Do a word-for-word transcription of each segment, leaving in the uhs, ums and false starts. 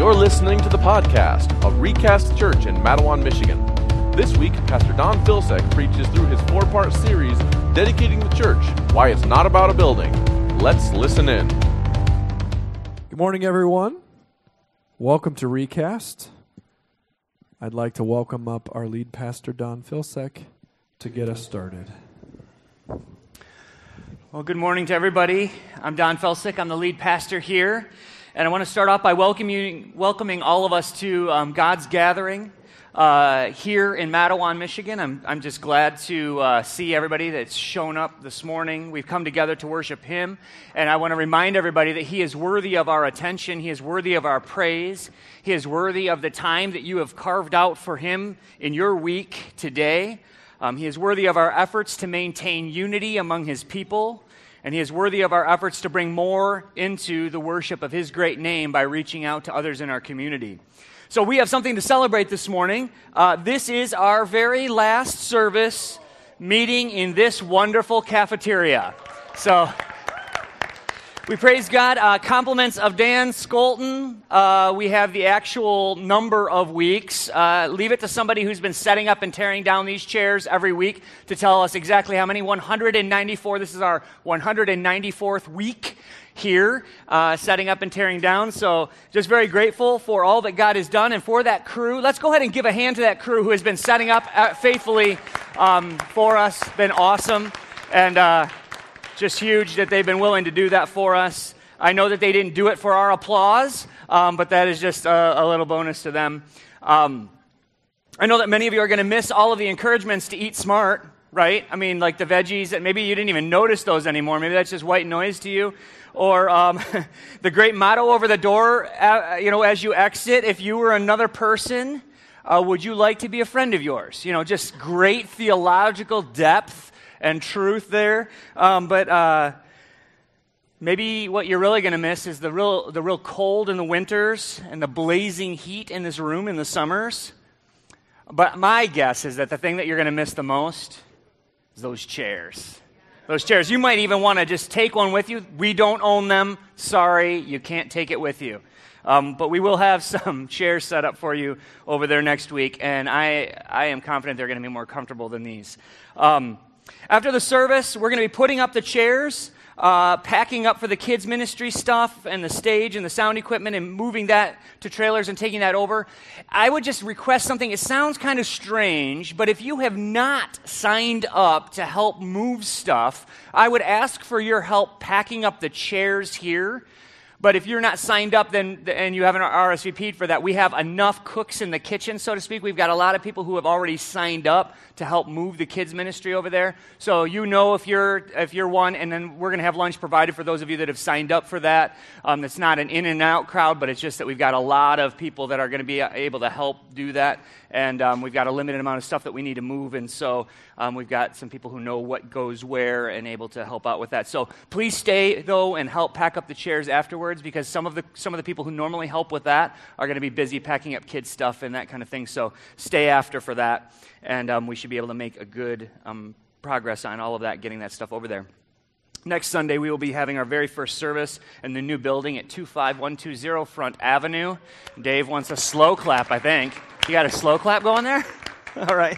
You're listening to the podcast of Recast Church in Matawan, Michigan. This week, Pastor Don Filsek preaches through his four-part series dedicating the church, why it's not about a building. Let's listen in. Good morning, everyone. Welcome to Recast. I'd like to welcome up our lead pastor, Don Filsek, to get us started. Well, good morning to everybody. I'm Don Filsek. I'm the lead pastor here. And I want to start off by welcoming, welcoming all of us to um, God's gathering uh, here in Matawan, Michigan. I'm, I'm just glad to uh, see everybody that's shown up this morning. We've come together to worship Him. And I want to remind everybody that He is worthy of our attention. He is worthy of our praise. He is worthy of the time that you have carved out for Him in your week today. Um, he is worthy of our efforts to maintain unity among His people. And He is worthy of our efforts to bring more into the worship of His great name by reaching out to others in our community. So we have something to celebrate this morning. Uh, this is our very last service meeting in this wonderful cafeteria. So we praise God. Uh, compliments of Dan Skolton. Uh, we have the actual number of weeks. Uh, leave it to somebody who's been setting up and tearing down these chairs every week to tell us exactly how many. one hundred ninety-four. This is our one hundred ninety-fourth week here, uh, setting up and tearing down. So just very grateful for all that God has done and for that crew. Let's go ahead and give a hand to that crew who has been setting up uh, faithfully um, for us. Been awesome. And uh just huge that they've been willing to do that for us. I know that they didn't do it for our applause, um, but that is just a, a little bonus to them. Um, I know that many of you are going to miss all of the encouragements to eat smart, right? I mean, like the veggies, that maybe you didn't even notice those anymore. Maybe that's just white noise to you. Or um, the great motto over the door, uh, you know, as you exit, if you were another person, uh, would you like to be a friend of yours? You know, just great theological depth and truth there, um, but uh, maybe what you're really going to miss is the real the real cold in the winters and the blazing heat in this room in the summers. But my guess is that the thing that you're going to miss the most is those chairs. Those chairs. You might even want to just take one with you. We don't own them. Sorry, you can't take it with you. Um, but we will have some chairs set up for you over there next week, and I I am confident they're going to be more comfortable than these. Um, After the service, we're going to be putting up the chairs, uh, packing up for the kids' ministry stuff and the stage and the sound equipment and moving that to trailers and taking that over. I would just request something. It sounds kind of strange, but if you have not signed up to help move stuff, I would ask for your help packing up the chairs here. But if you're not signed up then and you haven't R S V P'd for that, we have enough cooks in the kitchen, so to speak. We've got a lot of people who have already signed up to help move the kids' ministry over there. So you know if you're if you're one, and then we're going to have lunch provided for those of you that have signed up for that. Um, it's not an in and out crowd, but it's just that we've got a lot of people that are going to be able to help do that. And um, we've got a limited amount of stuff that we need to move, and so um, we've got some people who know what goes where and able to help out with that. So please stay, though, and help pack up the chairs afterwards, because some of the some of the people who normally help with that are going to be busy packing up kids' stuff and that kind of thing. So stay after for that, and um, we should be able to make a good um, progress on all of that, getting that stuff over there. Next Sunday, we will be having our very first service in the new building at two five one two zero Front Avenue. Dave wants a slow clap, I think. You got a slow clap going there? All right.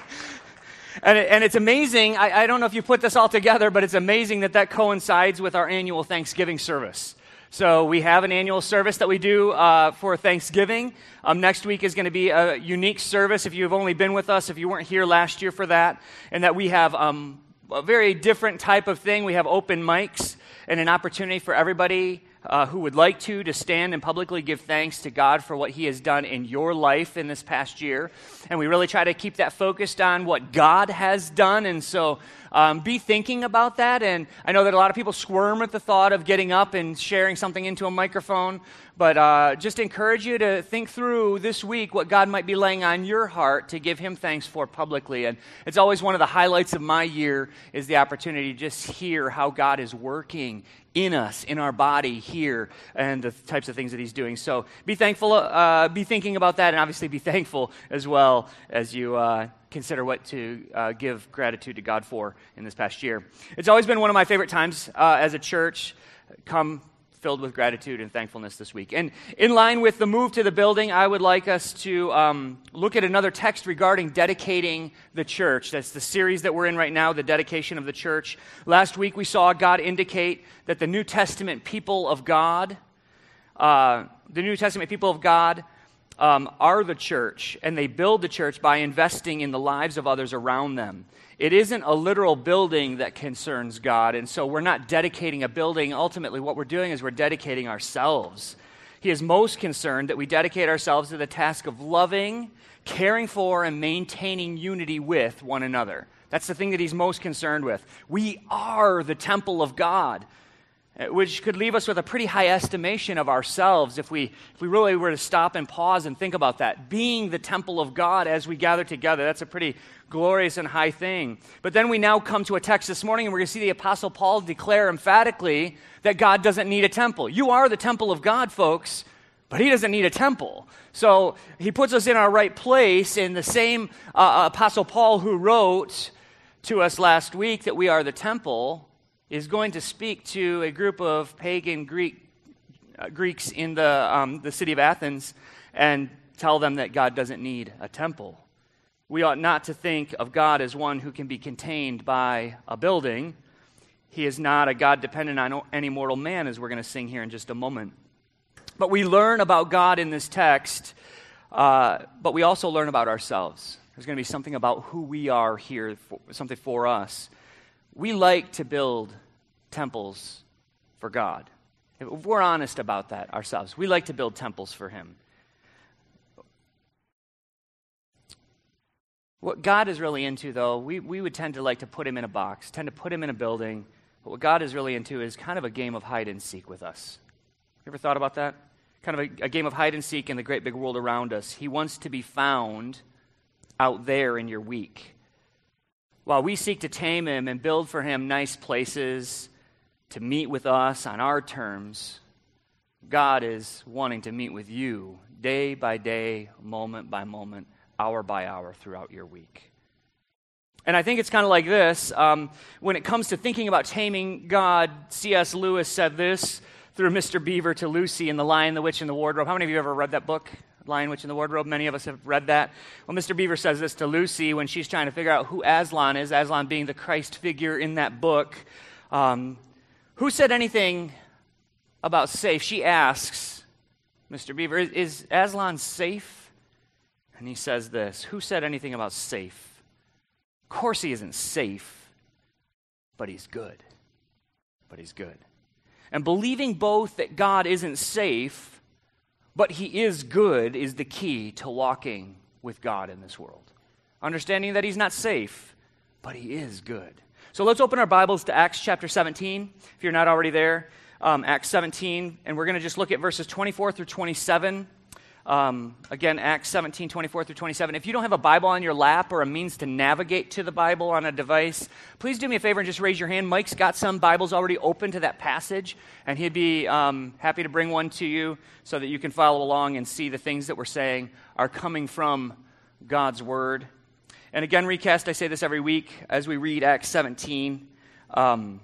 And, it, and it's amazing. I, I don't know if you put this all together, but it's amazing that that coincides with our annual Thanksgiving service. So we have an annual service that we do uh, for Thanksgiving. Um, next week is going to be a unique service if you've only been with us, if you weren't here last year for that, and that we have um, a very different type of thing. We have open mics and an opportunity for everybody uh, who would like to, to stand and publicly give thanks to God for what He has done in your life in this past year. And we really try to keep that focused on what God has done. And so um, be thinking about that. And I know that a lot of people squirm at the thought of getting up and sharing something into a microphone. But uh, just encourage you to think through this week what God might be laying on your heart to give Him thanks for publicly. And it's always one of the highlights of my year is the opportunity to just hear how God is working in us, in our body here, and the types of things that He's doing. So be thankful, uh, be thinking about that, and obviously be thankful as well as you uh, consider what to uh, give gratitude to God for in this past year. It's always been one of my favorite times uh, as a church. Come filled with gratitude and thankfulness this week. And in line with the move to the building, I would like us to um, look at another text regarding dedicating the church. That's the series that we're in right now, the dedication of the church. Last week we saw God indicate that the New Testament people of God, uh, the New Testament people of God um, are the church, and they build the church by investing in the lives of others around them. It isn't a literal building that concerns God, and so we're not dedicating a building. Ultimately, what we're doing is we're dedicating ourselves. He is most concerned that we dedicate ourselves to the task of loving, caring for, and maintaining unity with one another. That's the thing that he's most concerned with. We are the temple of God, which could leave us with a pretty high estimation of ourselves if we if we really were to stop and pause and think about that. Being the temple of God as we gather together, that's a pretty glorious and high thing. But then we now come to a text this morning, and we're going to see the Apostle Paul declare emphatically that God doesn't need a temple. You are the temple of God, folks, but he doesn't need a temple. So he puts us in our right place in the same uh, Apostle Paul who wrote to us last week that we are the temple is going to speak to a group of pagan Greek uh, Greeks in the um, the city of Athens and tell them that God doesn't need a temple. We ought not to think of God as one who can be contained by a building. He is not a God dependent on any mortal man, as we're going to sing here in just a moment. But we learn about God in this text, uh, but we also learn about ourselves. There's going to be something about who we are here, for, something for us. We like to build temples for God. If we're honest about that ourselves, we like to build temples for him. What God is really into, though, we, we would tend to like to put him in a box, tend to put him in a building. But what God is really into is kind of a game of hide and seek with us. You ever thought about that? Kind of a, a game of hide and seek in the great big world around us. He wants to be found out there in your week. While we seek to tame him and build for him nice places to meet with us on our terms, God is wanting to meet with you day by day, moment by moment, hour by hour throughout your week. And I think it's kind of like this. Um, when it comes to thinking about taming God, C S Lewis said this through Mister Beaver to Lucy in The Lion, the Witch, and the Wardrobe. How many of you have ever read that book? Lion, Witch, and the Wardrobe. Many of us have read that. Well, Mister Beaver says this to Lucy when she's trying to figure out who Aslan is, Aslan being the Christ figure in that book. Um, who said anything about safe? She asks Mister Beaver, is, is Aslan safe? And he says this, who said anything about safe? Of course he isn't safe, but he's good. But he's good. And believing both that God isn't safe but he is good is the key to walking with God in this world. Understanding that he's not safe, but he is good. So let's open our Bibles to Acts chapter seventeen, if you're not already there. Um, Acts seventeen, and we're going to just look at verses twenty-four through twenty-seven. Um, again, Acts seventeen, twenty-four through twenty-seven. If you don't have a Bible on your lap or a means to navigate to the Bible on a device, please do me a favor and just raise your hand. Mike's got some Bibles already open to that passage, and he'd be um, happy to bring one to you so that you can follow along and see the things that we're saying are coming from God's Word. And again, Recast, I say this every week as we read Acts seventeen, um,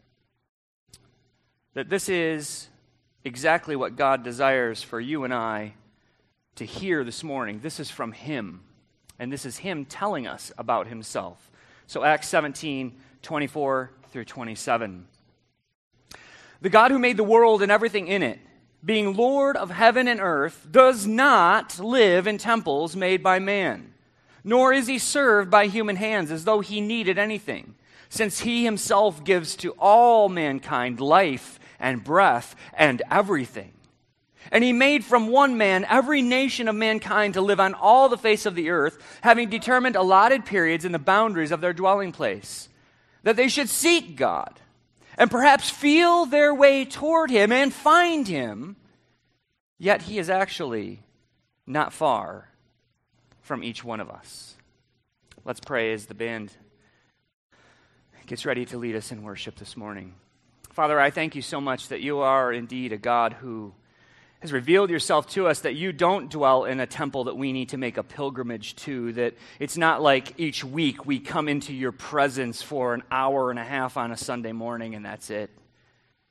that this is exactly what God desires for you and I to hear this morning. This is from him, and this is him telling us about himself. So Acts seventeen, twenty-four through twenty-seven. The God who made the world and everything in it, being Lord of heaven and earth, does not live in temples made by man, nor is he served by human hands as though he needed anything, since he himself gives to all mankind life and breath and everything. And he made from one man every nation of mankind to live on all the face of the earth, having determined allotted periods in the boundaries of their dwelling place, that they should seek God, and perhaps feel their way toward him and find him, yet he is actually not far from each one of us. Let's pray as the band gets ready to lead us in worship this morning. Father, I thank you so much that you are indeed a God who has revealed yourself to us, that you don't dwell in a temple that we need to make a pilgrimage to, that it's not like each week we come into your presence for an hour and a half on a Sunday morning and that's it.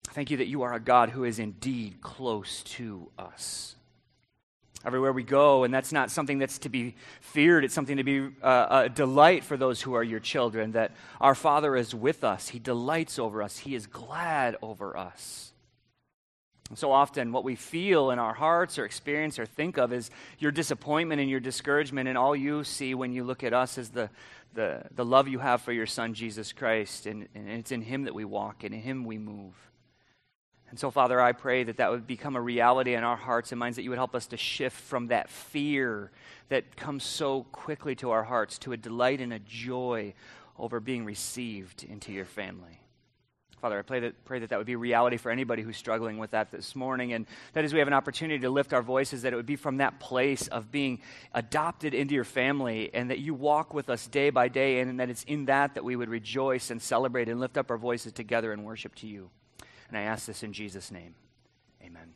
Thank you that you are a God who is indeed close to us. Everywhere we go, and that's not something that's to be feared. It's something to be uh, a delight for those who are your children, that our Father is with us. He delights over us. He is glad over us. And so often what we feel in our hearts or experience or think of is your disappointment and your discouragement, and all you see when you look at us is the, the, the love you have for your Son, Jesus Christ, and, and it's in Him that we walk, and in Him we move. And so, Father, I pray that that would become a reality in our hearts and minds, that you would help us to shift from that fear that comes so quickly to our hearts to a delight and a joy over being received into your family. Father, I pray that, pray that that would be a reality for anybody who's struggling with that this morning, and that as we have an opportunity to lift our voices, that it would be from that place of being adopted into your family, and that you walk with us day by day, and that it's in that that we would rejoice and celebrate and lift up our voices together in worship to you. And I ask this in Jesus' name. Amen.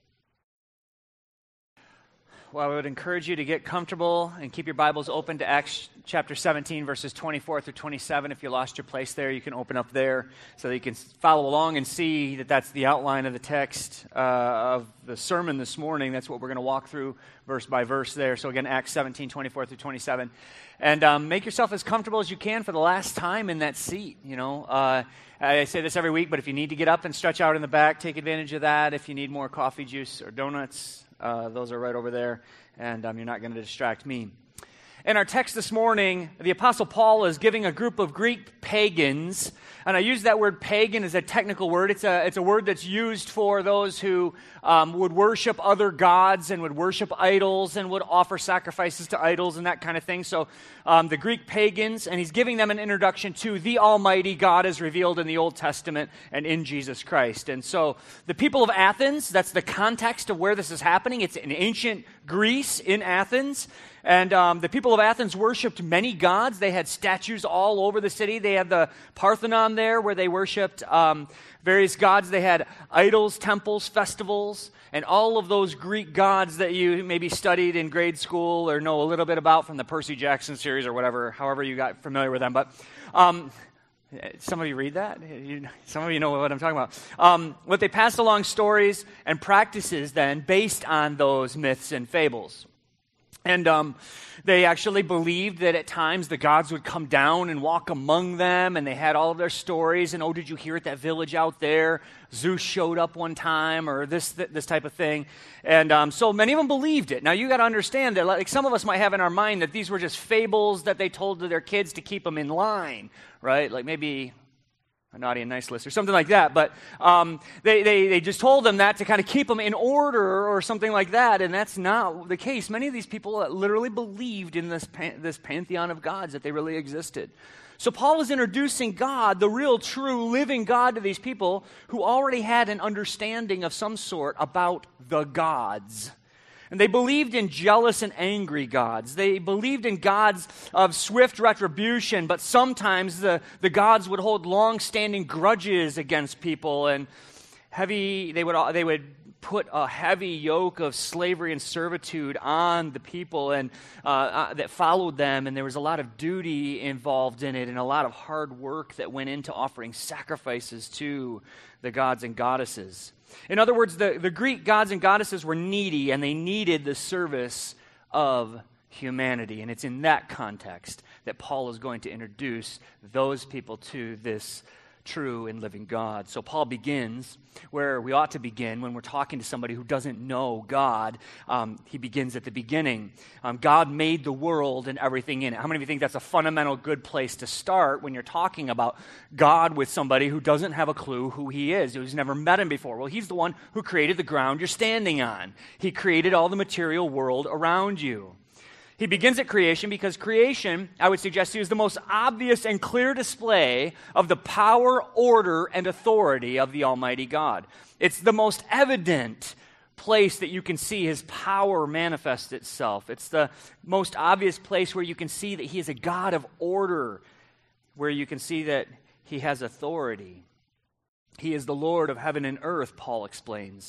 Well, I would encourage you to get comfortable and keep your Bibles open to Acts chapter seventeen, verses twenty-four through twenty-seven. If you lost your place there, you can open up there so that you can follow along and see that that's the outline of the text uh, of the sermon this morning. That's what we're going to walk through verse by verse there. So again, Acts seventeen, twenty-four through twenty-seven. And um, make yourself as comfortable as you can for the last time in that seat, you know. Uh, I say this every week, but if you need to get up and stretch out in the back, take advantage of that. If you need more coffee, juice, or donuts, uh, those are right over there, and um, you're not going to distract me. In our text this morning, the Apostle Paul is giving a group of Greek pagans, and I use that word pagan as a technical word. It's a, it's a word that's used for those who um, would worship other gods and would worship idols and would offer sacrifices to idols and that kind of thing. So um, the Greek pagans, and he's giving them an introduction to the Almighty God as revealed in the Old Testament and in Jesus Christ. And so the people of Athens, that's the context of where this is happening. It's in ancient Greece in Athens. And um, the people of Athens worshipped many gods. They had statues all over the city. They had the Parthenon there where they worshipped um, various gods. They had idols, temples, festivals, and all of those Greek gods that you maybe studied in grade school or know a little bit about from the Percy Jackson series or whatever, however you got familiar with them. But um, some of you read that? You, some of you know what I'm talking about. Um, what they passed along stories and practices then based on those myths and fables. And um, they actually believed that at times the gods would come down and walk among them, and they had all of their stories, and oh, did you hear at that village out there? Zeus showed up one time, or this th- this type of thing. And um, so many of them believed it. Now, you got to understand that, like some of us might have in our mind that these were just fables that they told to their kids to keep them in line, right? Like maybe a naughty and nice list or something like that. But um, they, they, they just told them that to kind of keep them in order or something like that, and that's not the case. Many of these people literally believed in this, pan, this pantheon of gods, that they really existed. So Paul is introducing God, the real, true, living God, to these people who already had an understanding of some sort about the gods. And they believed in jealous and angry gods. They believed in gods of swift retribution, but sometimes the, the gods would hold long-standing grudges against people, and heavy. They would they would put a heavy yoke of slavery and servitude on the people and uh, uh, that followed them, and there was a lot of duty involved in it and a lot of hard work that went into offering sacrifices to the gods and goddesses. In other words, the, the Greek gods and goddesses were needy, and they needed the service of humanity. And it's in that context that Paul is going to introduce those people to this true and living God. So Paul begins where we ought to begin when we're talking to somebody who doesn't know God. Um, he begins at the beginning. Um, God made the world and everything in it. How many of you think that's a fundamental good place to start when you're talking about God with somebody who doesn't have a clue who he is, who's never met him before? Well, he's the one who created the ground you're standing on. He created all the material world around you. He begins at creation because creation, I would suggest to you, is the most obvious and clear display of the power, order, and authority of the Almighty God. It's the most evident place that you can see his power manifest itself. It's the most obvious place where you can see that he is a God of order, where you can see that he has authority. He is the Lord of heaven and earth, Paul explains.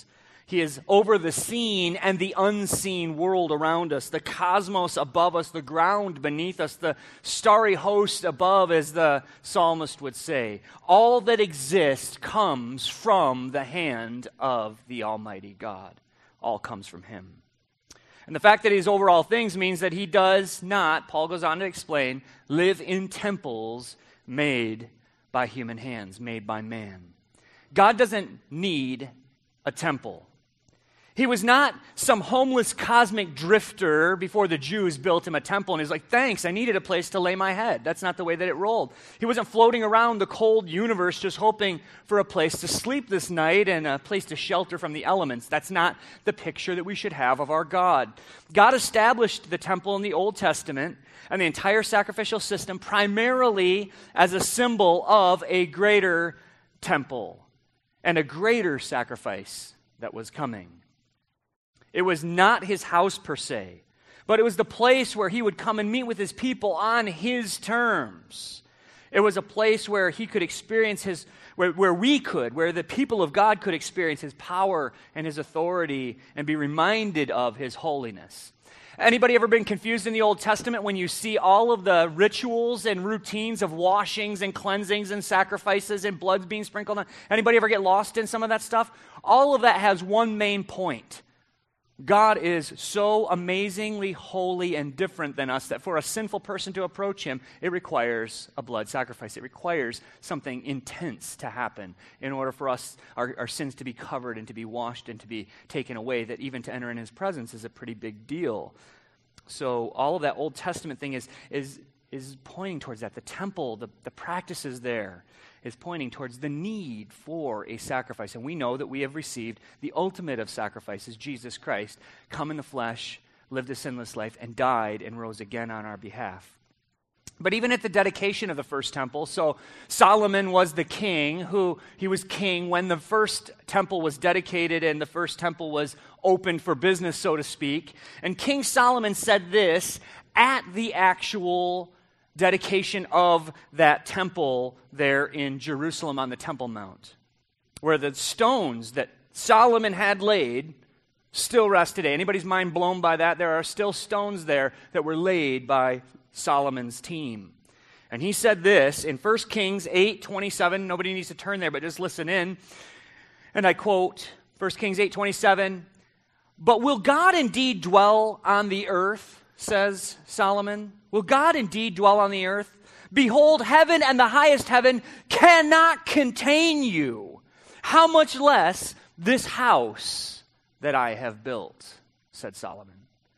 He is over the seen and the unseen world around us, the cosmos above us, the ground beneath us, the starry host above, as the psalmist would say. All that exists comes from the hand of the Almighty God. All comes from him. And the fact that he's over all things means that he does not, Paul goes on to explain, live in temples made by human hands, made by man. God doesn't need a temple. He was not some homeless cosmic drifter before the Jews built him a temple, and he's like, thanks, I needed a place to lay my head. That's not the way that it rolled. He wasn't floating around the cold universe just hoping for a place to sleep this night and a place to shelter from the elements. That's not the picture that we should have of our God. God established the temple in the Old Testament and the entire sacrificial system primarily as a symbol of a greater temple and a greater sacrifice that was coming. It was not his house per se, but it was the place where he would come and meet with his people on his terms. It was a place where he could experience his, where, where we could, where the people of God could experience his power and his authority and be reminded of his holiness. Anybody ever been confused in the Old Testament when you see all of the rituals and routines of washings and cleansings and sacrifices and bloods being sprinkled on? Anybody ever get lost in some of that stuff? All of that has one main point. God is so amazingly holy and different than us that for a sinful person to approach him, it requires a blood sacrifice. It requires something intense to happen in order for us, our, our sins to be covered and to be washed and to be taken away, that even to enter in his presence is a pretty big deal. So all of that Old Testament thing is, is, is pointing towards that. The temple, the, the practices there, is pointing towards the need for a sacrifice. And we know that we have received the ultimate of sacrifices, Jesus Christ, come in the flesh, lived a sinless life, and died and rose again on our behalf. But even at the dedication of the first temple, so Solomon was the king, who he was king when the first temple was dedicated and the first temple was opened for business, so to speak. And King Solomon said this at the actual dedication of that temple there in Jerusalem on the Temple Mount, where the stones that Solomon had laid still rest today. Anybody's mind blown by that? There are still stones there that were laid by Solomon's team. And he said this in First Kings eight twenty-seven. Nobody needs to turn there, but just listen in. And I quote, First Kings eight twenty-seven, "But will God indeed dwell on the earth, says Solomon? Will God indeed dwell on the earth? Behold, heaven and the highest heaven cannot contain you. How much less this house that I have built," said Solomon.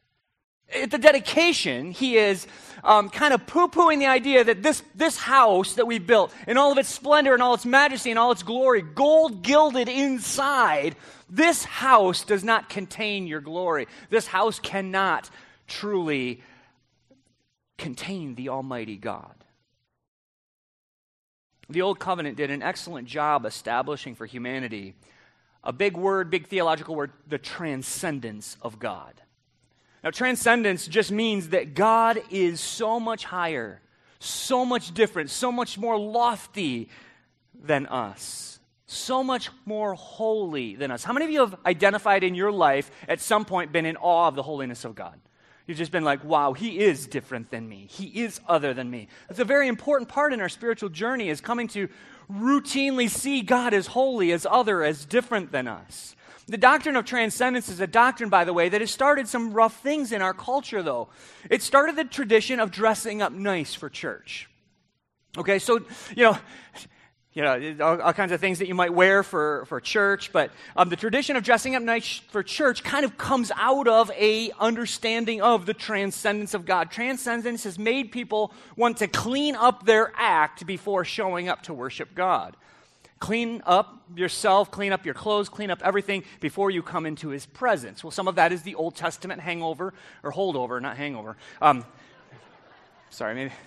At the dedication, he is um, kind of poo-pooing the idea that this, this house that we built, in all of its splendor and all its majesty and all its glory, gold gilded inside, this house does not contain your glory. This house cannot truly contain the Almighty God. The Old Covenant did an excellent job establishing for humanity a big word, big theological word, the transcendence of God. Now, transcendence just means that God is so much higher, so much different, so much more lofty than us, so much more holy than us. How many of you have identified in your life at some point been in awe of the holiness of God? You've just been like, wow, he is different than me. He is other than me. That's a very important part in our spiritual journey, is coming to routinely see God as holy, as other, as different than us. The doctrine of transcendence is a doctrine, by the way, that has started some rough things in our culture, though. It started the tradition of dressing up nice for church. Okay, so, you know, you know, all, all kinds of things that you might wear for, for church, but um, the tradition of dressing up nice for church kind of comes out of a understanding of the transcendence of God. Transcendence has made people want to clean up their act before showing up to worship God. Clean up yourself, clean up your clothes, clean up everything before you come into his presence. Well, some of that is the Old Testament hangover, or holdover, not hangover. Um, sorry, maybe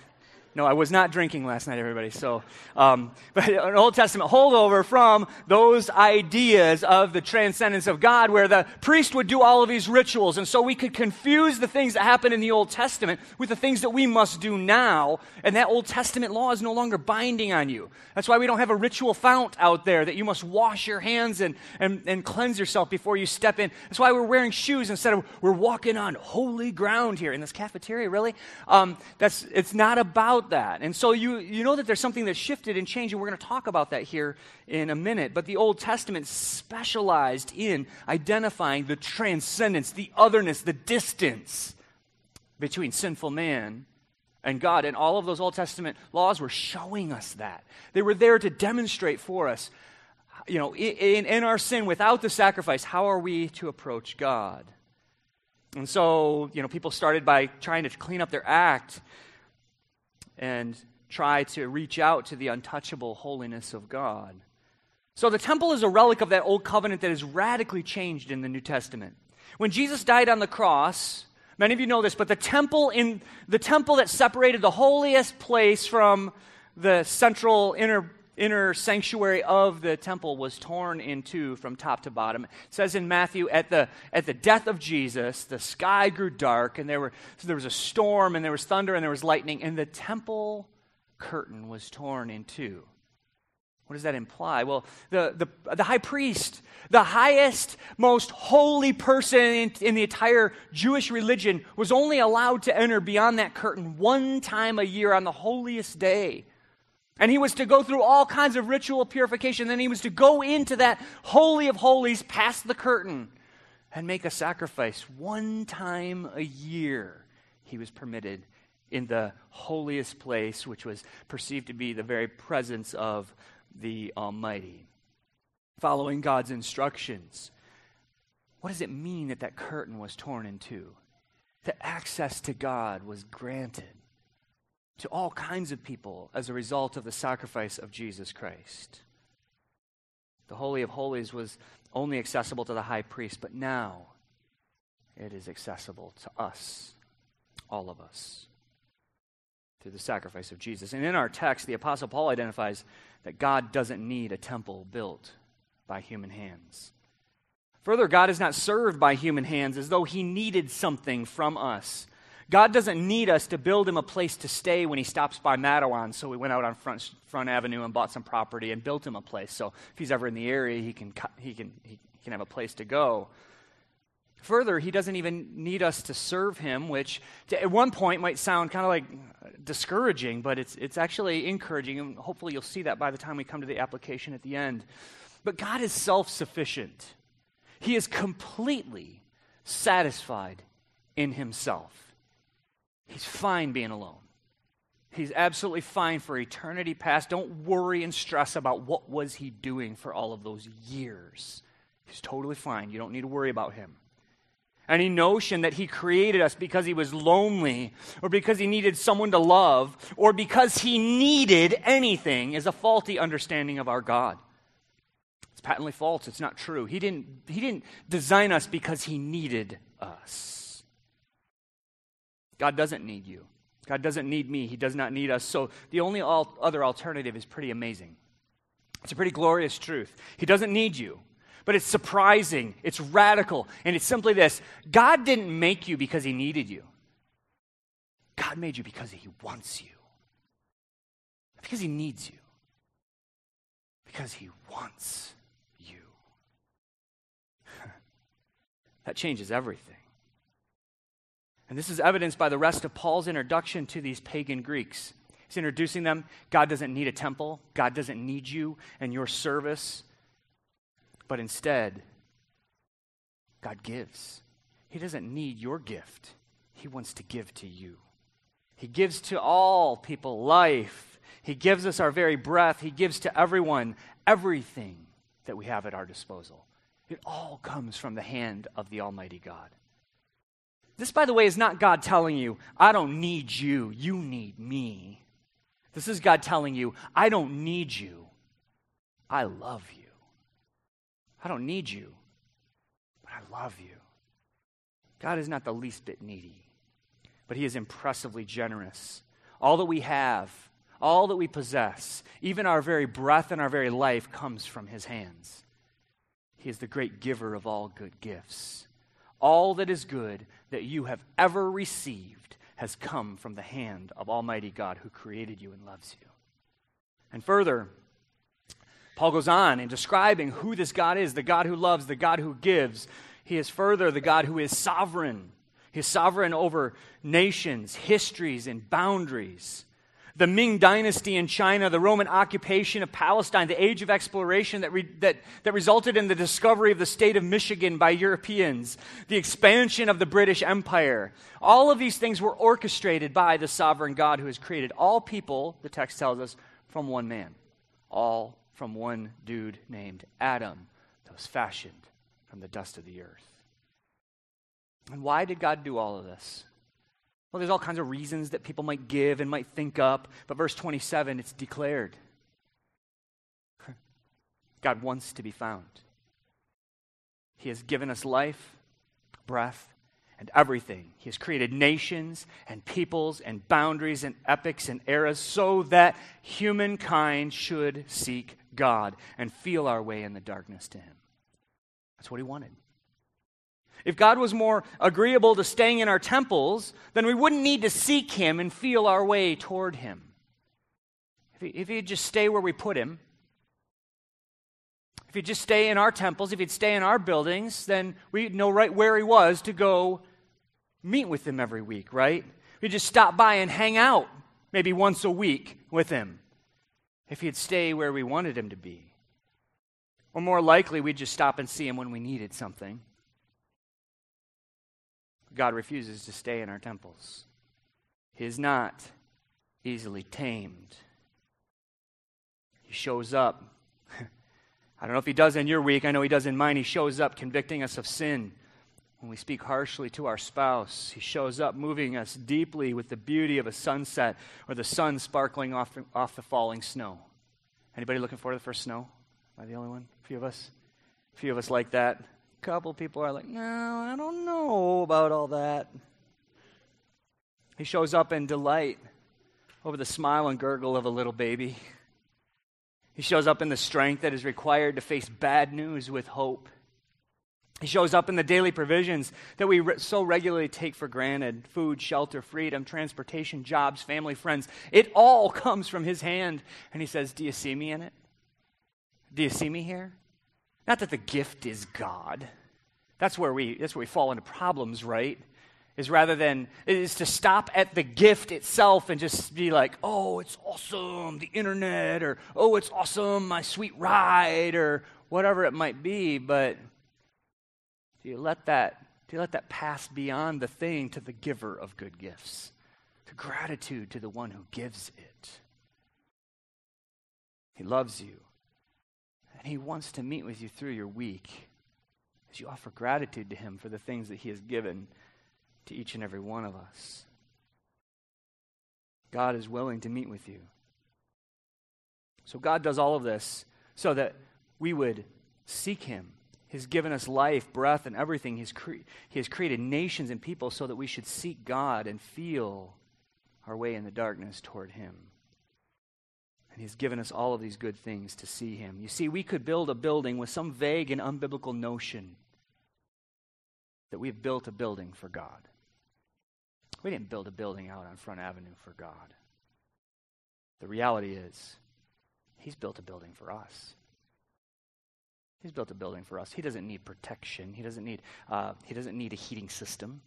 No, I was not drinking last night, everybody. So, um, but an Old Testament holdover from those ideas of the transcendence of God, where the priest would do all of these rituals, and so we could confuse the things that happened in the Old Testament with the things that we must do now, and that Old Testament law is no longer binding on you. That's why we don't have a ritual fount out there that you must wash your hands and, and, and cleanse yourself before you step in. That's why we're wearing shoes instead of we're walking on holy ground here in this cafeteria, really? Um, that's it's not about that. And so you you know that there's something that shifted and changed, and we're going to talk about that here in a minute. But the Old Testament specialized in identifying the transcendence, the otherness, the distance between sinful man and God. And all of those Old Testament laws were showing us that. They were there to demonstrate for us, you know, in, in our sin, without the sacrifice, how are we to approach God? And so, you know, people started by trying to clean up their act and try to reach out to the untouchable holiness of God. So the temple is a relic of that old covenant that is radically changed in the New Testament. When Jesus died on the cross, many of you know this, but the temple in the temple that separated the holiest place from the central inner inner sanctuary of the temple was torn in two from top to bottom. It says in Matthew, at the at the death of Jesus, the sky grew dark, and there were so there was a storm, and there was thunder, and there was lightning, and the temple curtain was torn in two. What does that imply? Well, the the, the high priest, the highest, most holy person in, in the entire Jewish religion, was only allowed to enter beyond that curtain one time a year on the holiest day. And he was to go through all kinds of ritual purification. Then he was to go into that holy of holies, past the curtain, and make a sacrifice. One time a year he was permitted in the holiest place, which was perceived to be the very presence of the Almighty. Following God's instructions. What does it mean that that curtain was torn in two? That access to God was granted to all kinds of people as a result of the sacrifice of Jesus Christ. The Holy of Holies was only accessible to the high priest, but now it is accessible to us, all of us, through the sacrifice of Jesus. And in our text, the Apostle Paul identifies that God doesn't need a temple built by human hands. Further, God is not served by human hands as though he needed something from us. God doesn't need us to build him a place to stay when he stops by Matawan, so we went out on Front, Front Avenue and bought some property and built him a place. So if he's ever in the area, he can he can he can have a place to go. Further, he doesn't even need us to serve him, which to, at one point might sound kind of like discouraging, but it's it's actually encouraging, and hopefully you'll see that by the time we come to the application at the end. But God is self-sufficient. He is completely satisfied in himself. He's fine being alone. He's absolutely fine for eternity past. Don't worry and stress about what was he doing for all of those years. He's totally fine. You don't need to worry about him. Any notion that he created us because he was lonely or because he needed someone to love or because he needed anything is a faulty understanding of our God. It's patently false. It's not true. He didn't, he didn't design us because he needed us. God doesn't need you. God doesn't need me. He does not need us. So the only al- other alternative is pretty amazing. It's a pretty glorious truth. He doesn't need you. But it's surprising. It's radical. And it's simply this. God didn't make you because he needed you. God made you because he wants you. Not because he needs you. Because he wants you. That changes everything. And this is evidenced by the rest of Paul's introduction to these pagan Greeks. He's introducing them. God doesn't need a temple. God doesn't need you and your service. But instead, God gives. He doesn't need your gift. He wants to give to you. He gives to all people life. He gives us our very breath. He gives to everyone everything that we have at our disposal. It all comes from the hand of the Almighty God. This, by the way, is not God telling you, I don't need you, you need me. This is God telling you, I don't need you, I love you. I don't need you, but I love you. God is not the least bit needy, but he is impressively generous. all that we have, all that we possess, even our very breath and our very life comes from his hands. He is the great giver of all good gifts. All that is good that you have ever received has come from the hand of Almighty God who created you and loves you. And further, Paul goes on in describing who this God is, the God who loves, the God who gives. He is further the God who is sovereign. He is sovereign over nations, histories, and boundaries. The Ming Dynasty in China, the Roman occupation of Palestine, the age of exploration that, re- that, that resulted in the discovery of the state of Michigan by Europeans, the expansion of the British Empire. All of these things were orchestrated by the sovereign God who has created all people, the text tells us, from one man. All from one dude named Adam that was fashioned from the dust of the earth. And why did God do all of this? Well, there's all kinds of reasons that people might give and might think up, but verse twenty-seven, it's declared. God wants to be found. He has given us life, breath, and everything. He has created nations and peoples and boundaries and epochs and eras so that humankind should seek God and feel our way in the darkness to him. That's what he wanted. If God was more agreeable to staying in our temples, then we wouldn't need to seek him and feel our way toward him. If, he, if he'd just stay where we put him, if he'd just stay in our temples, if he'd stay in our buildings, then we'd know right where he was to go meet with him every week, right? We'd just stop by and hang out maybe once a week with him if he'd stay where we wanted him to be. Or more likely, we'd just stop and see him when we needed something. God refuses to stay in our temples. He is not easily tamed. He shows up. I don't know if he does in your week. I know he does in mine. He shows up convicting us of sin when we speak harshly to our spouse. He shows up moving us deeply with the beauty of a sunset or the sun sparkling off the, off the falling snow. Anybody looking forward to the first snow? Am I the only one? A few of us? A few of us like that. Couple people are like, no, I don't know about all that. He shows up in delight over the smile and gurgle of a little baby. He shows up in the strength that is required to face bad news with hope. He shows up in the daily provisions that we re- so regularly take for granted: food, shelter, freedom, transportation, jobs, family, friends. It all comes from his hand. And he says, do you see me in it? Do you see me here? Not that the gift is God. That's where we that's where we fall into problems, right? Is rather than is to stop at the gift itself and just be like, oh, it's awesome, the internet, or oh, it's awesome, my sweet ride, or whatever it might be. But do you let that do you let that pass beyond the thing to the giver of good gifts, to gratitude to the one who gives it? He loves you. And he wants to meet with you through your week as you offer gratitude to him for the things that he has given to each and every one of us. God is willing to meet with you. So God does all of this so that we would seek him. He's given us life, breath, and everything. He's cre- he has created nations and people so that we should seek God and feel our way in the darkness toward him. And he's given us all of these good things to see him. You see, we could build a building with some vague and unbiblical notion that we've built a building for God. We didn't build a building out on Front Avenue for God. The reality is, he's built a building for us. He's built a building for us. He doesn't need protection. He doesn't need, uh, he doesn't need a heating system.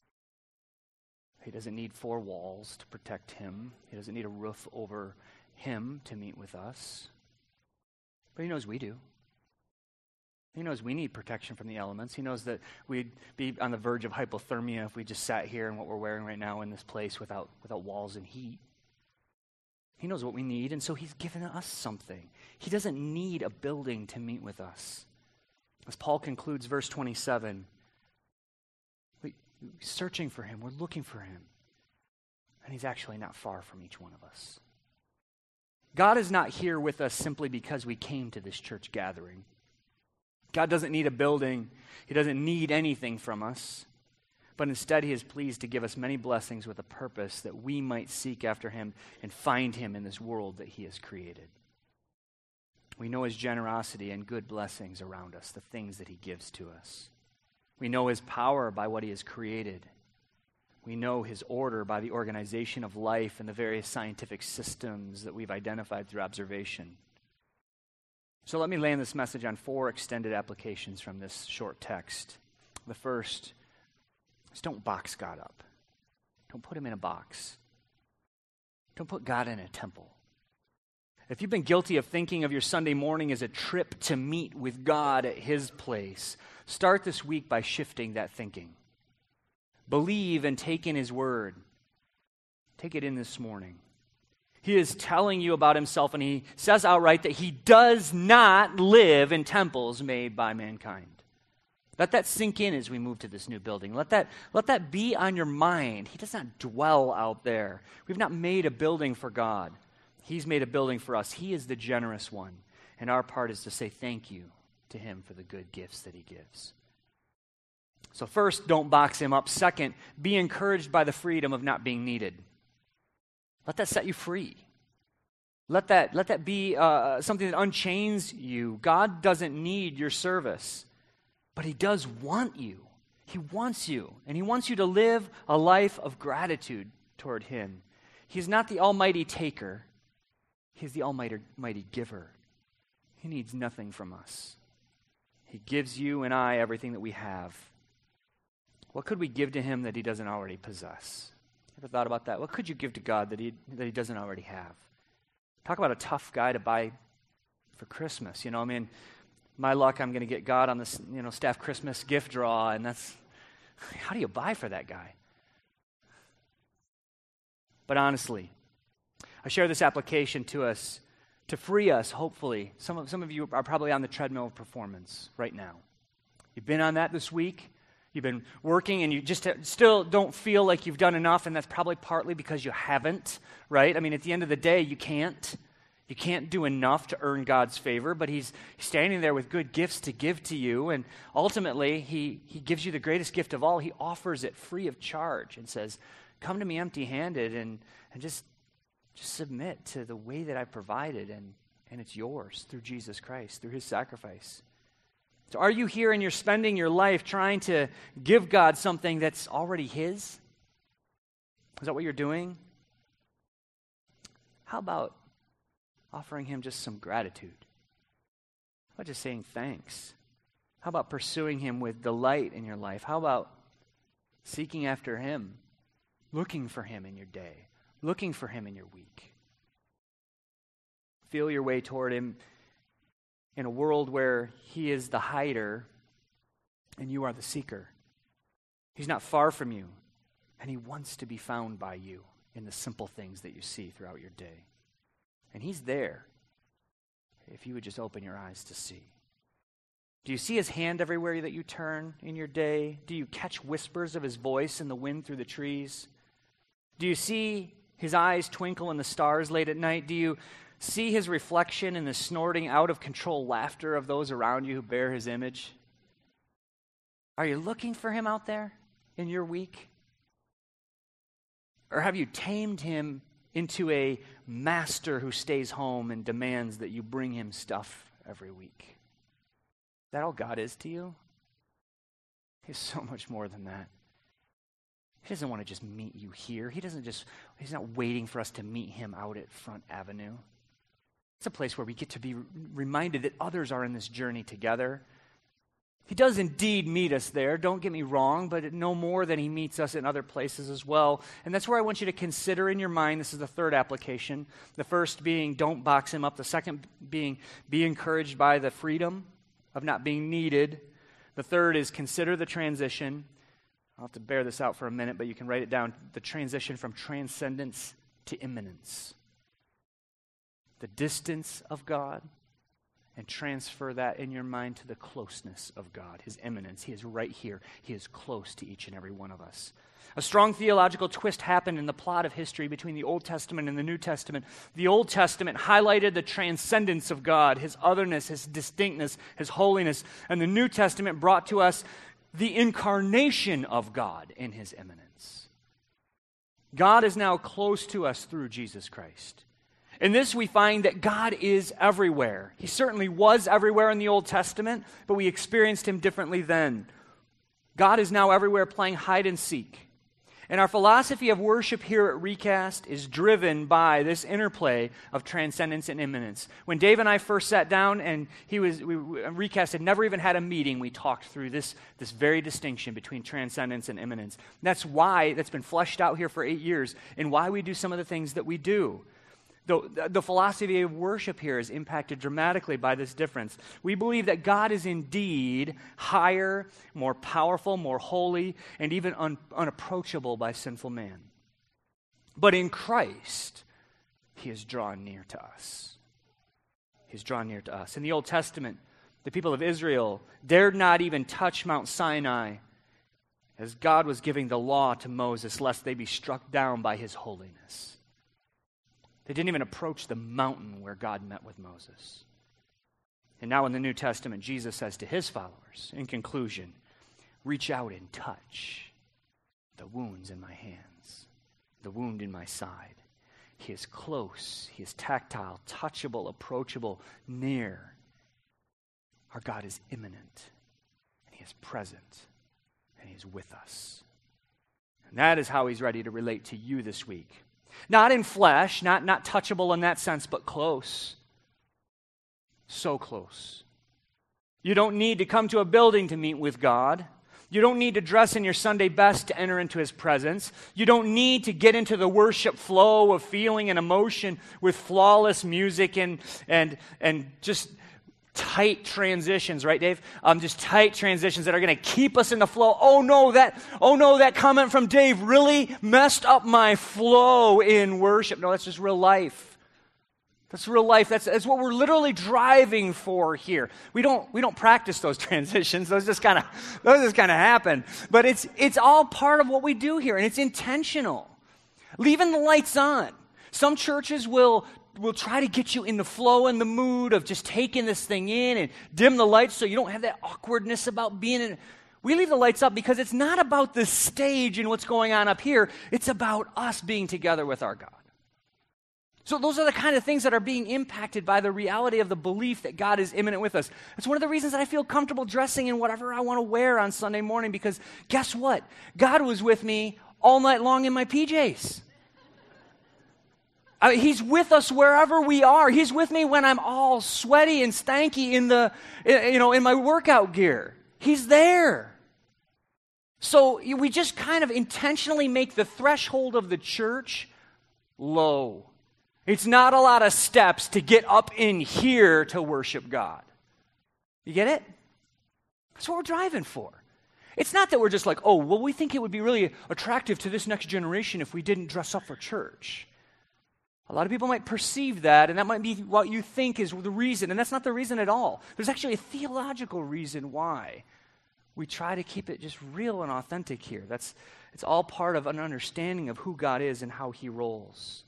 He doesn't need four walls to protect him. He doesn't need a roof over him to meet with us. But he knows we do. He knows we need protection from the elements. He knows that we'd be on the verge of hypothermia if we just sat here in what we're wearing right now in this place without, without walls and heat. He knows what we need, and so he's given us something. He doesn't need a building to meet with us. As Paul concludes verse twenty-seven, we, we're searching for him, we're looking for him, and he's actually not far from each one of us. God is not here with us simply because we came to this church gathering. God doesn't need a building. He doesn't need anything from us. but instead he is pleased to give us many blessings with a purpose that we might seek after him and find him in this world that he has created. We know his generosity and good blessings around us, the things that he gives to us. We know his power by what he has created. We know his order by the organization of life and the various scientific systems that we've identified through observation. So let me land this message on four extended applications from this short text. The first is don't box God up. Don't put him in a box. Don't put God in a temple. If you've been guilty of thinking of your Sunday morning as a trip to meet with God at his place, start this week by shifting that thinking. Believe and take in his word. Take it in this morning. He is telling you about himself, and he says outright that he does not live in temples made by mankind. Let that sink in as we move to this new building. Let that, let that be on your mind. He does not dwell out there. We've not made a building for God. He's made a building for us. He is the generous one, and our part is to say thank you to him for the good gifts that he gives. So first, don't box him up. Second, be encouraged by the freedom of not being needed. Let that set you free. Let that, let that be uh, something that unchains you. God doesn't need your service, but he does want you. He wants you, and he wants you to live a life of gratitude toward him. He's not the almighty taker. He's the almighty mighty giver. He needs nothing from us. He gives you and I everything that we have. What could we give to him that he doesn't already possess? Ever thought about that? What could you give to God that he that he doesn't already have? Talk about a tough guy to buy for Christmas. You know, I mean, my luck, I'm going to get God on this, you know, staff Christmas gift draw, and that's, how do you buy for that guy? But honestly, I share this application to us to free us, hopefully. Some of, some of you are probably on the treadmill of performance right now. You've been on that this week. You've been working and you just ha- still don't feel like you've done enough, and that's probably partly because you haven't, right? I mean, at the end of the day, you can't. You can't do enough to earn God's favor, but he's standing there with good gifts to give to you, and ultimately, he, he gives you the greatest gift of all. He offers it free of charge and says, come to me empty-handed and, and just Just submit to the way that I've provided, and, and it's yours through Jesus Christ, through his sacrifice. So are you here and you're spending your life trying to give God something that's already his? Is that what you're doing? How about offering him just some gratitude? How about just saying thanks? How about pursuing him with delight in your life? How about seeking after him, looking for him in your day? Looking for him in your week. Feel your way toward him in a world where he is the hider and you are the seeker. He's not far from you, and he wants to be found by you in the simple things that you see throughout your day. And he's there if you would just open your eyes to see. Do you see his hand everywhere that you turn in your day? Do you catch whispers of his voice in the wind through the trees? Do you see his eyes twinkle in the stars late at night? Do you see his reflection in the snorting, out-of-control laughter of those around you who bear his image? Are you looking for him out there in your week? Or have you tamed him into a master who stays home and demands that you bring him stuff every week? Is that all God is to you? He's so much more than that. He doesn't want to just meet you here. He doesn't just, he's not waiting for us to meet him out at Front Avenue. It's a place where we get to be reminded that others are in this journey together. He does indeed meet us there, don't get me wrong, but no more than he meets us in other places as well. And that's where I want you to consider in your mind, this is the third application. The first being, don't box him up. The second being, be encouraged by the freedom of not being needed. The third is, consider the transition. I'll have to bear this out for a minute, but you can write it down. The transition from transcendence to immanence. The distance of God, and transfer that in your mind to the closeness of God, his immanence. He is right here. He is close to each and every one of us. A strong theological twist happened in the plot of history between the Old Testament and the New Testament. The Old Testament highlighted the transcendence of God, his otherness, his distinctness, his holiness, and the New Testament brought to us the incarnation of God in his immanence. God is now close to us through Jesus Christ. In this, we find that God is everywhere. He certainly was everywhere in the Old Testament, but we experienced him differently then. God is now everywhere playing hide and seek. And our philosophy of worship here at Recast is driven by this interplay of transcendence and immanence. When Dave and I first sat down, and he was we, we, Recast had never even had a meeting, we talked through this, this very distinction between transcendence and immanence. That's why, that's been fleshed out here for eight years, and why we do some of the things that we do. The, the philosophy of worship here is impacted dramatically by this difference. We believe that God is indeed higher, more powerful, more holy, and even un, unapproachable by sinful man. But in Christ, he is drawn near to us. He is drawn near to us. In the Old Testament, the people of Israel dared not even touch Mount Sinai as God was giving the law to Moses, lest they be struck down by his holiness. They didn't even approach the mountain where God met with Moses. And now in the New Testament, Jesus says to his followers, in conclusion, reach out and touch the wounds in my hands, the wound in my side. He is close, he is tactile, touchable, approachable, near. Our God is immanent, and he is present, and he is with us. And that is how he's ready to relate to you this week. Not in flesh, not, not touchable in that sense, but close. So close. You don't need to come to a building to meet with God. You don't need to dress in your Sunday best to enter into his presence. You don't need to get into the worship flow of feeling and emotion with flawless music and and and just tight transitions, right, Dave? Um, just tight transitions that are going to keep us in the flow. Oh no, that oh no, that comment from Dave really messed up my flow in worship. No, that's just real life. That's real life. That's, that's what we're literally driving for here. We don't we don't practice those transitions. Those just kind of those just kind of happen. But it's it's all part of what we do here, and it's intentional. Leaving the lights on. Some churches will will try to get you in the flow and the mood of just taking this thing in and dim the lights so you don't have that awkwardness about being in. We leave the lights up because it's not about the stage and what's going on up here. It's about us being together with our God. So those are the kind of things that are being impacted by the reality of the belief that God is immanent with us. It's one of the reasons that I feel comfortable dressing in whatever I want to wear on Sunday morning, because guess what? God was with me all night long in my P Js. I mean, he's with us wherever we are. He's with me when I'm all sweaty and stanky in the, you know, in my workout gear. He's there. So we just kind of intentionally make the threshold of the church low. It's not a lot of steps to get up in here to worship God. You get it? That's what we're driving for. It's not that we're just like, oh, well, we think it would be really attractive to this next generation if we didn't dress up for church. A lot of people might perceive that, and that might be what you think is the reason, and that's not the reason at all. There's actually a theological reason why we try to keep it just real and authentic here. That's it's all part of an understanding of who God is and how he rolls.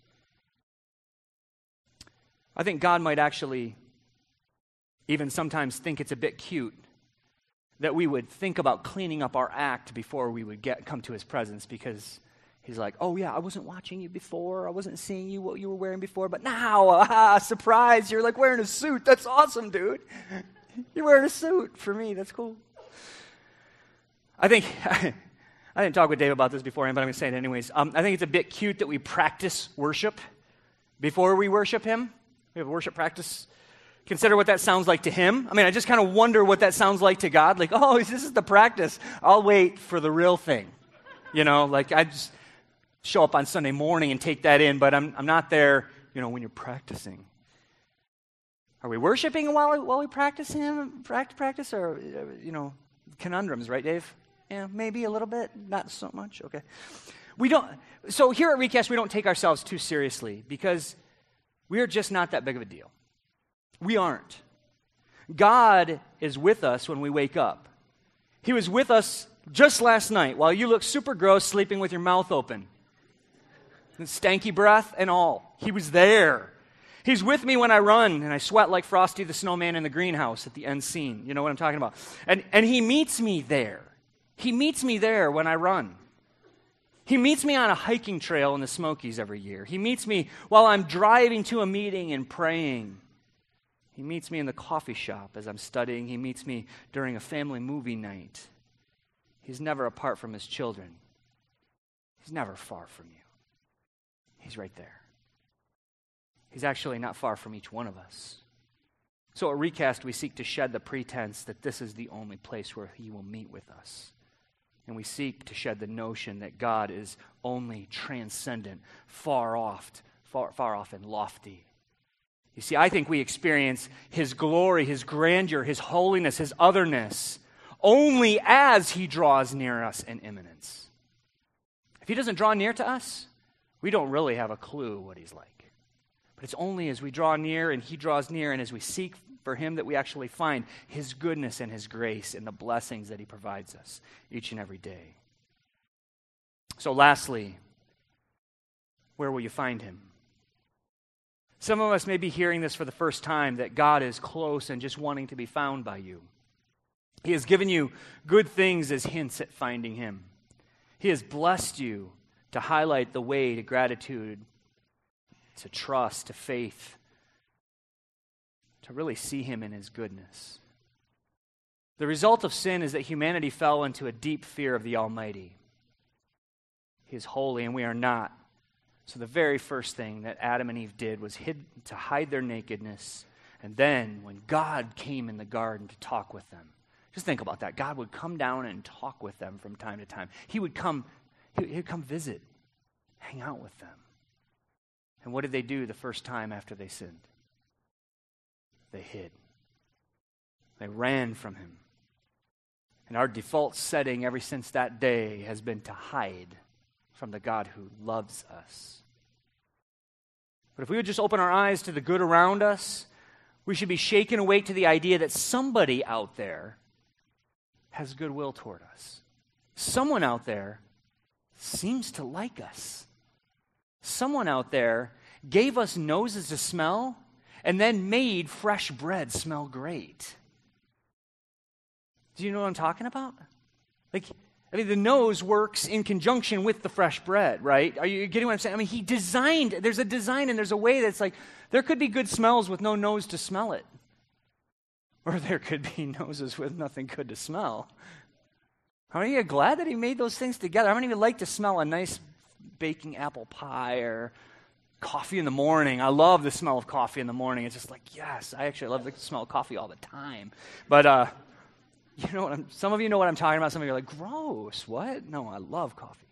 I think God might actually even sometimes think it's a bit cute that we would think about cleaning up our act before we would get come to his presence, because he's like, oh yeah, I wasn't watching you before. I wasn't seeing you what you were wearing before, but now, ah, surprise, you're like wearing a suit. That's awesome, dude. You're wearing a suit. For me, that's cool. I think, I didn't talk with Dave about this beforehand, but I'm going to say it anyways. Um, I think it's a bit cute that we practice worship before we worship him. We have a worship practice. Consider what that sounds like to him. I mean, I just kind of wonder what that sounds like to God. Like, oh, this is the practice. I'll wait for the real thing. You know, like I just show up on Sunday morning and take that in, but I'm I'm not there, you know, when you're practicing. Are we worshiping while while we practice him, practice, practice, or you know, conundrums, right, Dave? Yeah, maybe a little bit, not so much. Okay, we don't. So here at Recast, we don't take ourselves too seriously because we are just not that big of a deal. We aren't. God is with us when we wake up. He was with us just last night while you look super gross sleeping with your mouth open. And stanky breath and all. He was there. He's with me when I run and I sweat like Frosty the Snowman in the greenhouse at the end scene. You know what I'm talking about. And, and he meets me there. He meets me there when I run. He meets me on a hiking trail in the Smokies every year. He meets me while I'm driving to a meeting and praying. He meets me in the coffee shop as I'm studying. He meets me during a family movie night. He's never apart from his children. He's never far from you. He's right there. He's actually not far from each one of us. So at Recast, we seek to shed the pretense that this is the only place where he will meet with us. And we seek to shed the notion that God is only transcendent, far off, far, far off and lofty. You see, I think we experience his glory, his grandeur, his holiness, his otherness only as he draws near us in immanence. If he doesn't draw near to us, we don't really have a clue what he's like. But it's only as we draw near and he draws near and as we seek for him that we actually find his goodness and his grace and the blessings that he provides us each and every day. So lastly, where will you find him? Some of us may be hearing this for the first time, that God is close and just wanting to be found by you. He has given you good things as hints at finding him. He has blessed you to highlight the way to gratitude, to trust, to faith, to really see him in his goodness. The result of sin is that humanity fell into a deep fear of the Almighty. He is holy and we are not. So the very first thing that Adam and Eve did was hid, to hide their nakedness. And then when God came in the garden to talk with them, just think about that. God would come down and talk with them from time to time. He would come, he would come visit, hang out with them. And what did they do the first time after they sinned? They hid. They ran from him. And our default setting ever since that day has been to hide from the God who loves us. But if we would just open our eyes to the good around us, we should be shaken awake to the idea that somebody out there has goodwill toward us. Someone out there seems to like us. Someone out there gave us noses to smell and then made fresh bread smell great. Do you know what I'm talking about? Like, I mean, the nose works in conjunction with the fresh bread, right? Are you getting what I'm saying? I mean, he designed, there's a design and there's a way that's like, there could be good smells with no nose to smell it. Or there could be noses with nothing good to smell. How many of you are glad that he made those things together? How many of you like to smell a nice baking apple pie or coffee in the morning? I love the smell of coffee in the morning. It's just like, yes, I actually love the smell of coffee all the time. But, uh, you know what I'm, some of you know what I'm talking about. Some of you are like, gross, what? No, I love coffee.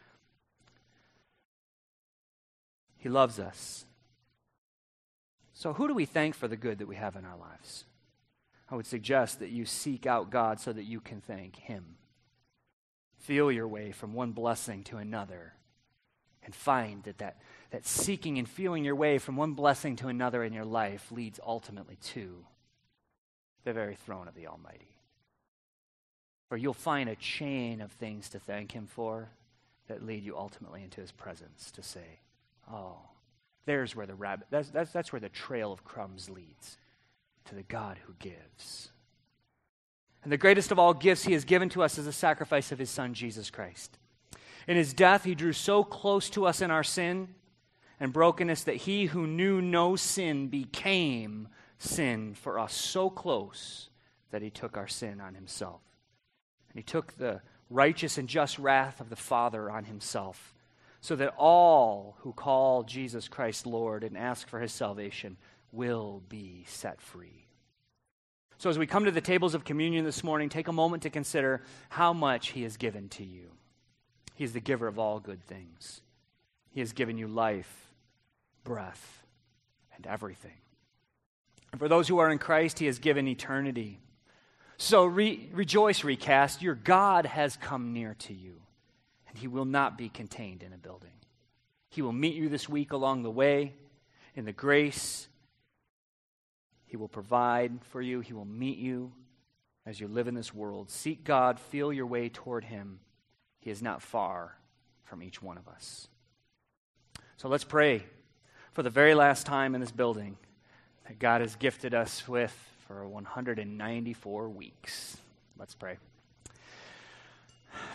He loves us. So who do we thank for the good that we have in our lives? I would suggest that you seek out God so that you can thank him. Feel your way from one blessing to another and find that, that that seeking and feeling your way from one blessing to another in your life leads ultimately to the very throne of the Almighty. Or you'll find a chain of things to thank him for that lead you ultimately into his presence to say, oh, there's where the rabbit, that's, that's, that's where the trail of crumbs leads, to the God who gives. And the greatest of all gifts he has given to us is the sacrifice of his Son, Jesus Christ. In his death, he drew so close to us in our sin and brokenness that he who knew no sin became sin for us, so close that he took our sin on himself. And he took the righteous and just wrath of the Father on himself, so that all who call Jesus Christ Lord and ask for his salvation will be set free. So as we come to the tables of communion this morning, take a moment to consider how much he has given to you. He is the giver of all good things. He has given you life, breath, and everything. And for those who are in Christ, he has given eternity. So re- rejoice, Recast. Your God has come near to you, and he will not be contained in a building. He will meet you this week along the way in the grace. He will provide for you. He will meet you as you live in this world. Seek God. Feel your way toward him. He is not far from each one of us. So let's pray for the very last time in this building that God has gifted us with for one hundred ninety-four weeks. Let's pray.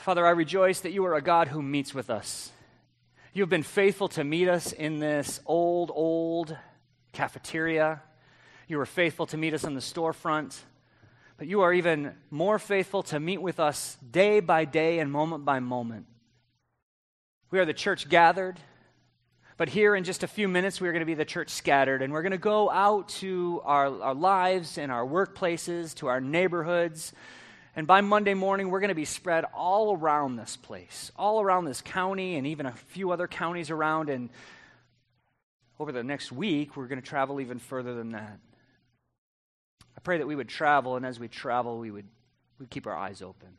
Father, I rejoice that you are a God who meets with us. You have been faithful to meet us in this old, old cafeteria. You were faithful to meet us in the storefront. But you are even more faithful to meet with us day by day and moment by moment. We are the church gathered, but here in just a few minutes we are going to be the church scattered, and we're going to go out to our, our lives and our workplaces, to our neighborhoods, and by Monday morning we're going to be spread all around this place, all around this county and even a few other counties around, and over the next week we're going to travel even further than that. I pray that we would travel, and as we travel, we would we'd keep our eyes open.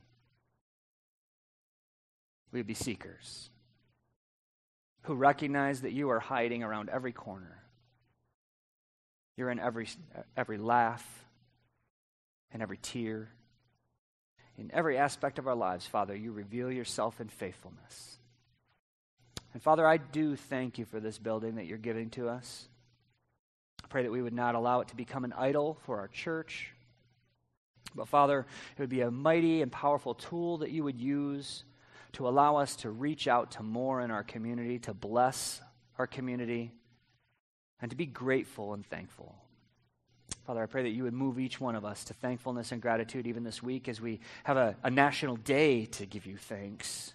We would be seekers who recognize that you are hiding around every corner. You're in every every laugh and every tear. In every aspect of our lives, Father, you reveal yourself in faithfulness. And Father, I do thank you for this building that you're giving to us. I pray that we would not allow it to become an idol for our church. But Father, it would be a mighty and powerful tool that you would use to allow us to reach out to more in our community, to bless our community, and to be grateful and thankful. Father, I pray that you would move each one of us to thankfulness and gratitude even this week as we have a, a national day to give you thanks.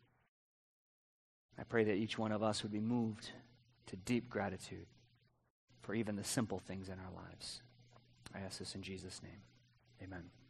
I pray that each one of us would be moved to deep gratitude for even the simple things in our lives. I ask this in Jesus' name. Amen.